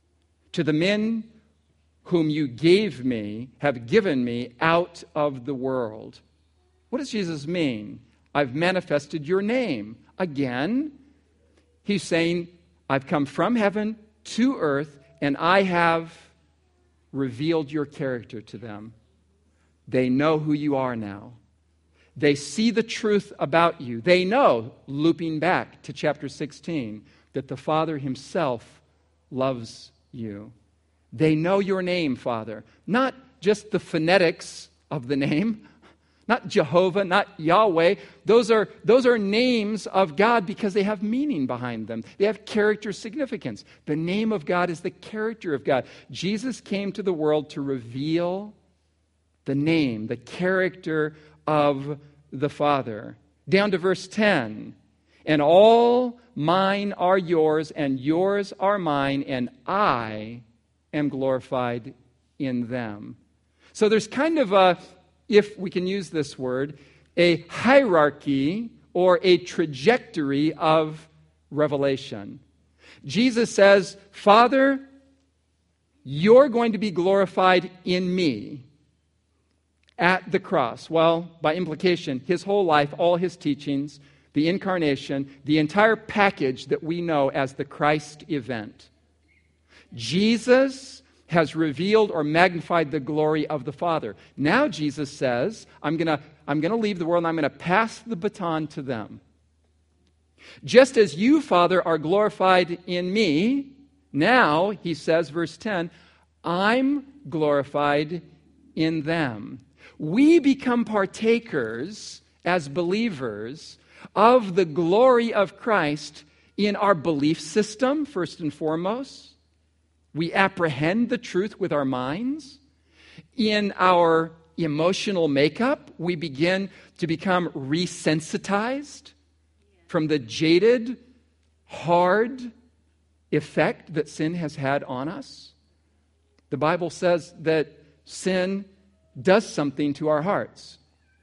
B: to the men whom you gave me, have given me out of the world. What does Jesus mean? I've manifested your name. Again, he's saying, I've come from heaven to earth, and I have revealed your character to them. They know who you are now. They see the truth about you. They know, looping back to chapter 16, that the Father himself loves you. They know your name, Father. Not just the phonetics of the name, not Jehovah, not Yahweh. Those are names of God because they have meaning behind them. They have character significance. The name of God is the character of God. Jesus came to the world to reveal the name, the character of the Father. Down to verse 10. And all mine are yours, and yours are mine, and I am glorified in them. So there's kind of a, if we can use this word, a hierarchy or a trajectory of revelation. Jesus says, Father, you're going to be glorified in me at the cross. Well, by implication, his whole life, all his teachings, the incarnation, the entire package that we know as the Christ event. Jesus has revealed or magnified the glory of the Father. Now Jesus says, I'm going to leave the world and I'm going to pass the baton to them. Just as you, Father, are glorified in me, now, he says, verse 10, I'm glorified in them. We become partakers as believers of the glory of Christ in our belief system, first and foremost. We apprehend the truth with our minds. In our emotional makeup, we begin to become resensitized from the jaded, hard effect that sin has had on us. The Bible says that sin does something to our hearts.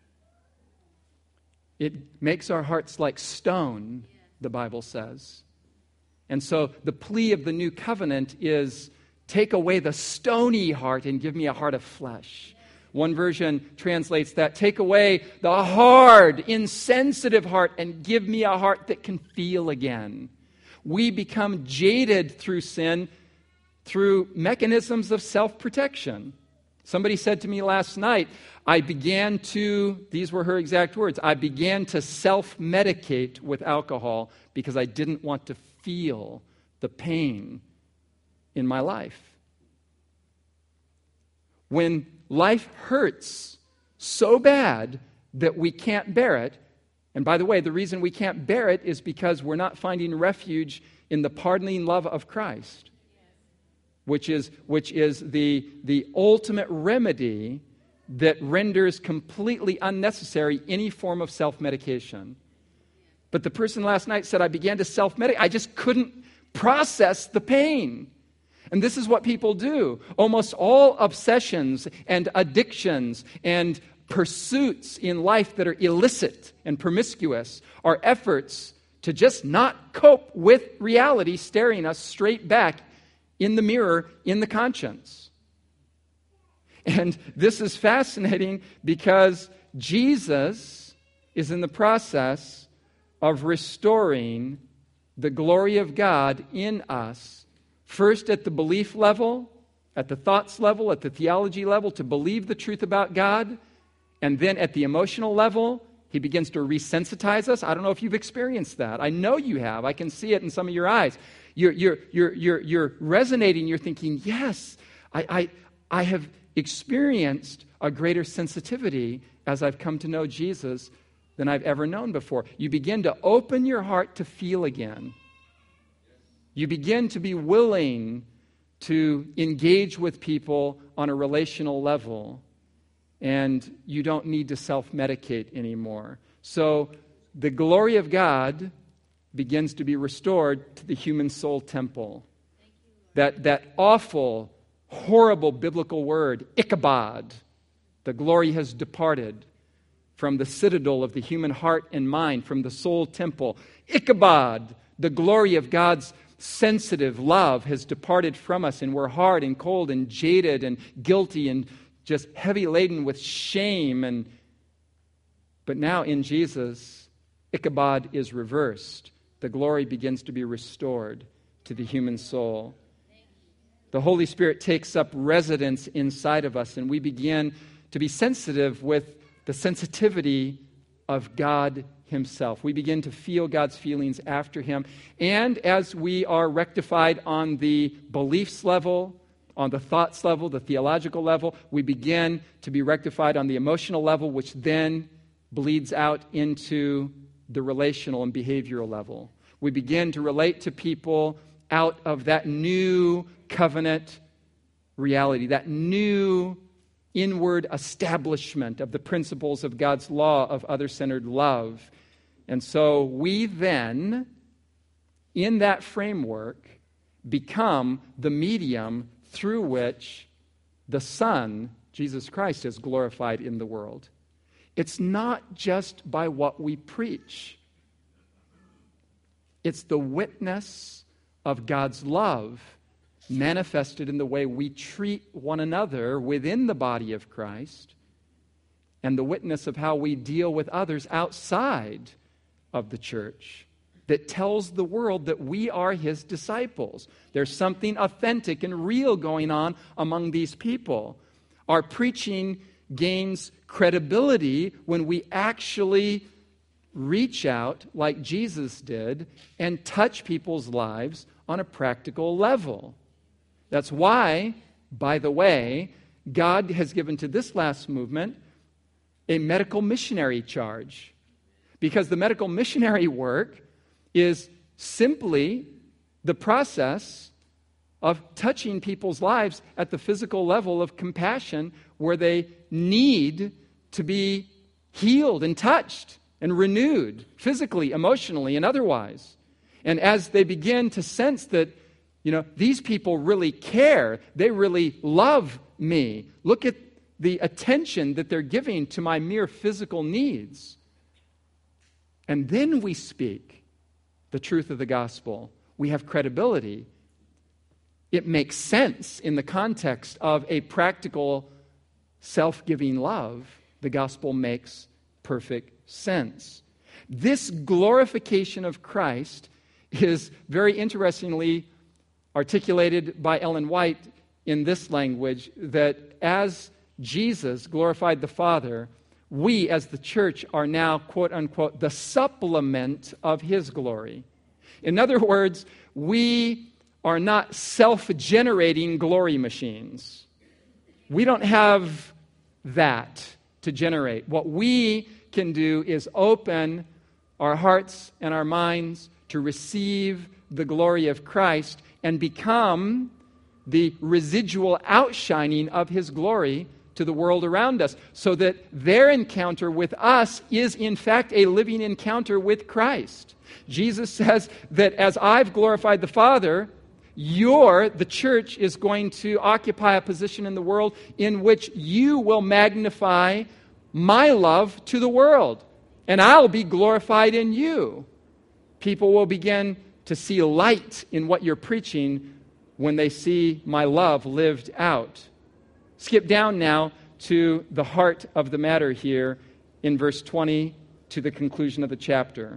B: It makes our hearts like stone, the Bible says. And so the plea of the new covenant is, take away the stony heart and give me a heart of flesh. One version translates that, take away the hard, insensitive heart and give me a heart that can feel again. We become jaded through sin, through mechanisms of self-protection. Somebody said to me last night, these were her exact words, I began to self-medicate with alcohol because I didn't want to feel the pain in my life. When life hurts so bad that we can't bear it. And by the way, the reason we can't bear it is because we're not finding refuge in the pardoning love of Christ, which is the ultimate remedy that renders completely unnecessary any form of self-medication. But the person last night said, I began to self-medicate. I just couldn't process the pain. And this is what people do. Almost all obsessions and addictions and pursuits in life that are illicit and promiscuous are efforts to just not cope with reality staring us straight back in the mirror in the conscience. And this is fascinating because Jesus is in the process of restoring the glory of God in us, first at the belief level, at the thoughts level, at the theology level, to believe the truth about God, and then at the emotional level, he begins to resensitize us. I don't know if you've experienced that. I know you have. I can see it in some of your eyes. You're resonating. You're thinking, yes, I have experienced a greater sensitivity as I've come to know Jesus than I've ever known before. You begin to open your heart to feel again. You begin to be willing to engage with people on a relational level, and you don't need to self-medicate anymore. So the glory of God begins to be restored to the human soul temple. That awful, horrible biblical word, Ichabod, the glory has departed from the citadel of the human heart and mind, from the soul temple. Ichabod, the glory of God's sensitive love has departed from us, and we're hard and cold and jaded and guilty and just heavy laden with shame. But now in Jesus, Ichabod is reversed. The glory begins to be restored to the human soul. The Holy Spirit takes up residence inside of us, and we begin to be sensitive with the sensitivity of God Himself. We begin to feel God's feelings after Him. And as we are rectified on the beliefs level, on the thoughts level, the theological level, we begin to be rectified on the emotional level, which then bleeds out into the relational and behavioral level. We begin to relate to people out of that new covenant reality, that new inward establishment of the principles of God's law of other-centered love. And so we then, in that framework, become the medium through which the Son, Jesus Christ, is glorified in the world. It's not just by what we preach. It's the witness of God's love manifested in the way we treat one another within the body of Christ, and the witness of how we deal with others outside of the church that tells the world that we are His disciples. There's something authentic and real going on among these people. Our preaching gains credibility when we actually reach out like Jesus did and touch people's lives on a practical level. That's why, by the way, God has given to this last movement a medical missionary charge. Because the medical missionary work is simply the process of touching people's lives at the physical level of compassion where they need to be healed and touched and renewed physically, emotionally, and otherwise. And as they begin to sense that, these people really care, they really love me. Look at the attention that they're giving to my mere physical needs. And then we speak the truth of the gospel. We have credibility. It makes sense in the context of a practical, self-giving love. The gospel makes perfect sense. This glorification of Christ is very interestingly articulated by Ellen White in this language, that as Jesus glorified the Father, we as the church are now, quote unquote, the supplement of His glory. In other words, we are not self-generating glory machines. We don't have that to generate. What we can do is open our hearts and our minds to receive the glory of Christ and become the residual outshining of His glory to the world around us, so that their encounter with us is in fact a living encounter with Christ. Jesus says that as I've glorified the Father, the church is going to occupy a position in the world in which you will magnify my love to the world, and I'll be glorified in you. People will begin to see light in what you're preaching when they see my love lived out. Skip down now to the heart of the matter here in verse 20 to the conclusion of the chapter.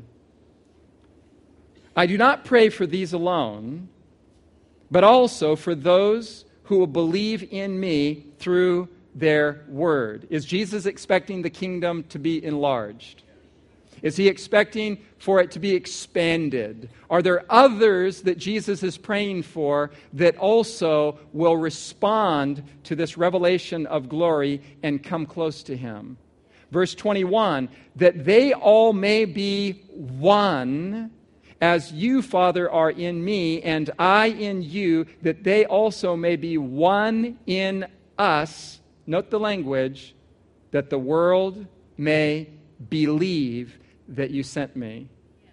B: I do not pray for these alone, but also for those who will believe in me through their word. Is Jesus expecting the kingdom to be enlarged? Is He expecting for it to be expanded? Are there others that Jesus is praying for that also will respond to this revelation of glory and come close to Him? Verse 21, that they all may be one, as you, Father, are in me, and I in you, that they also may be one in us. Note the language, that the world may believe that you sent me.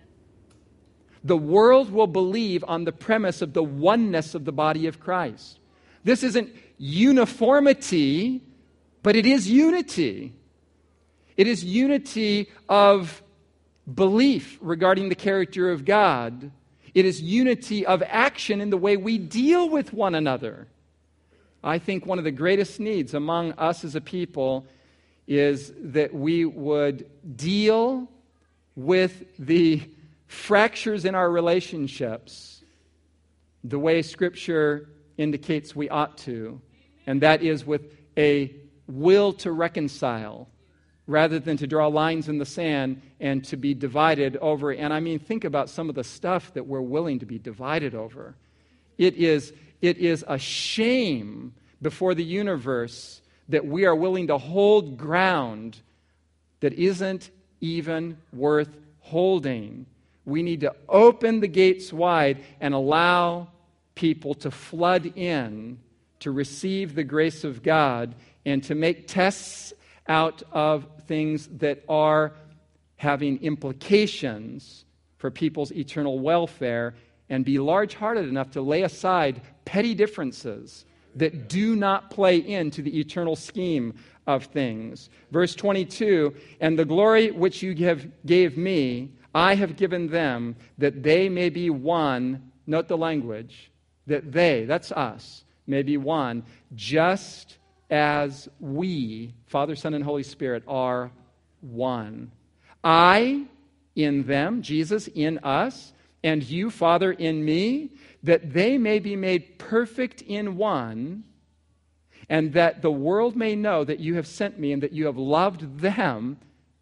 B: The world will believe on the premise of the oneness of the body of Christ. This isn't uniformity, but it is unity. It is unity of belief regarding the character of God. It is unity of action in the way we deal with one another. I think one of the greatest needs among us as a people is that we would deal with the fractures in our relationships the way Scripture indicates we ought to, and that is with a will to reconcile rather than to draw lines in the sand and to be divided over. And I mean, think about some of the stuff that we're willing to be divided over. It is a shame before the universe that we are willing to hold ground that isn't even worth holding. We need to open the gates wide and allow people to flood in to receive the grace of God and to make tests out of things that are having implications for people's eternal welfare, and be large-hearted enough to lay aside petty differences that do not play into the eternal scheme of things. Verse 22, and the glory which you gave me, I have given them, that they may be one. Note the language. That they, that's us, may be one, just as we, Father, Son, and Holy Spirit, are one. I in them, Jesus in us, and you, Father, in me, that they may be made perfect in one, and that the world may know that you have sent me and that you have loved them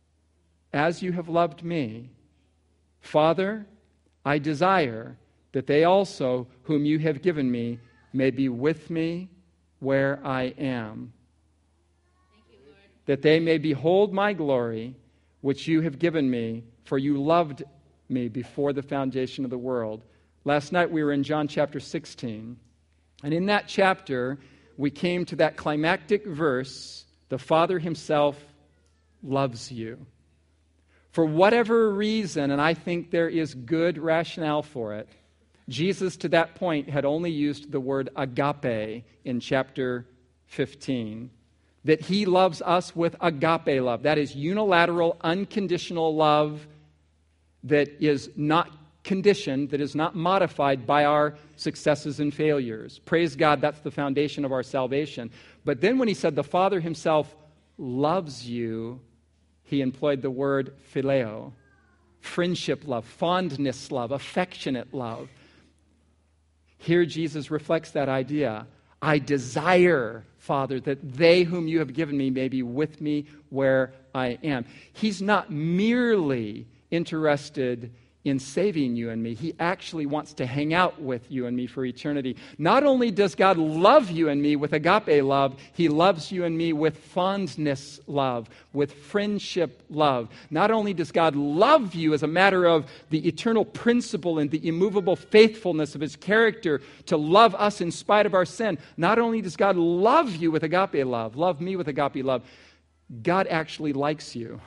B: as you have loved me. Father, I desire that they also, whom you have given me, may be with me where I am.
C: Thank you, Lord.
B: That they may behold my glory, which you have given me, for you loved me before the foundation of the world. Last night we were in John chapter 16, and in that chapter we came to that climactic verse, the Father himself loves you. For whatever reason, and I think there is good rationale for it, Jesus to that point had only used the word agape in chapter 15. That he loves us with agape love. That is unilateral, unconditional love that is not conditioned, that is not modified by our successes and failures. Praise God, that's the foundation of our salvation. But then when he said the Father himself loves you, he employed the word phileo, friendship love, fondness love, affectionate love. Here Jesus reflects that idea. I desire, Father, that they whom you have given me may be with me where I am. He's not merely interested in saving you and me. He actually wants to hang out with you and me for eternity. Not only does God love you and me with agape love, he loves you and me with fondness love, with friendship love. Not only does God love you as a matter of the eternal principle and the immovable faithfulness of his character to love us in spite of our sin, not only does God love you with agape love me with agape love, God actually likes you.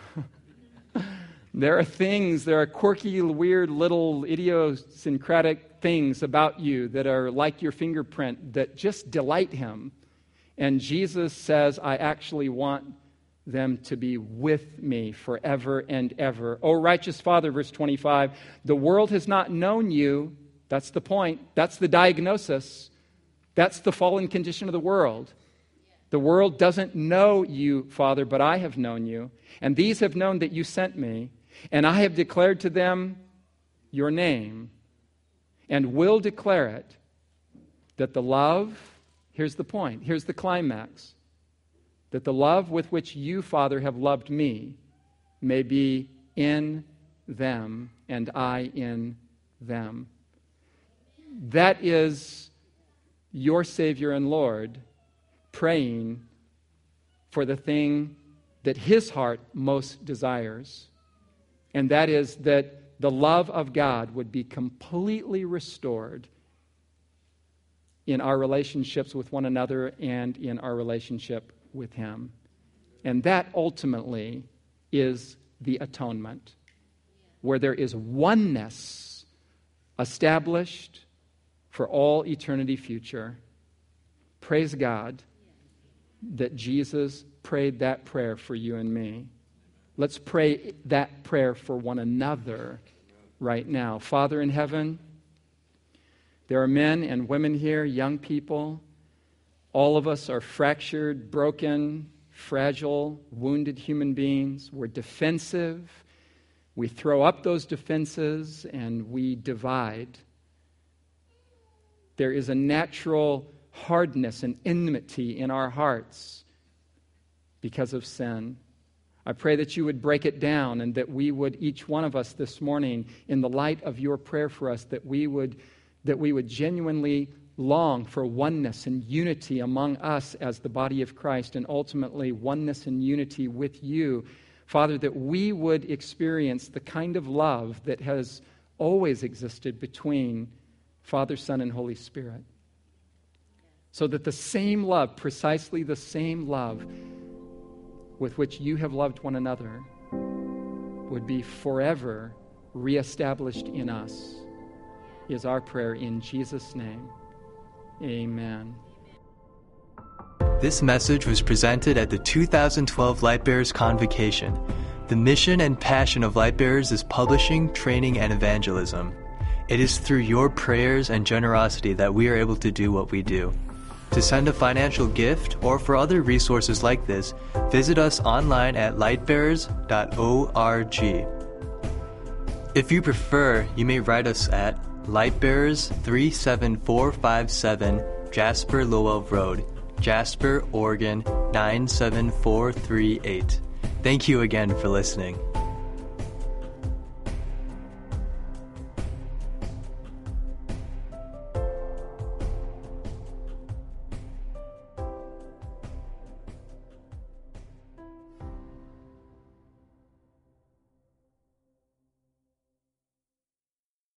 B: There are quirky, weird, little idiosyncratic things about you that are like your fingerprint that just delight him. And Jesus says, I actually want them to be with me forever and ever. O righteous Father, verse 25, the world has not known you. That's the point. That's the diagnosis. That's the fallen condition of the world. The world doesn't know you, Father, but I have known you. And these have known that you sent me. And I have declared to them your name and will declare it, that the love, here's the point, here's the climax, that the love with which you, Father, have loved me may be in them and I in them. That is your Savior and Lord praying for the thing that his heart most desires. And that is that the love of God would be completely restored in our relationships with one another and in our relationship with him. And that ultimately is the atonement, where there is oneness established for all eternity future. Praise God that Jesus prayed that prayer for you and me. Let's pray that prayer for one another right now. Father in heaven, there are men and women here, young people. All of us are fractured, broken, fragile, wounded human beings. We're defensive. We throw up those defenses and we divide. There is a natural hardness and enmity in our hearts because of sin. I pray that you would break it down and that we would, each one of us this morning, in the light of your prayer for us, that we would genuinely long for oneness and unity among us as the body of Christ, and ultimately oneness and unity with you. Father, that we would experience the kind of love that has always existed between Father, Son, and Holy Spirit. So that the same love, precisely the same love with which you have loved one another, would be forever reestablished in us, is our prayer in Jesus' name. Amen.
A: This message was presented at the 2012 Lightbearers Convocation. The mission and passion of Lightbearers is publishing, training, and evangelism. It is through your prayers and generosity that we are able to do what we do. To send a financial gift or for other resources like this, visit us online at lightbearers.org. If you prefer, you may write us at Lightbearers 37457 Jasper Lowell Road, Jasper, Oregon 97438. Thank you again for listening.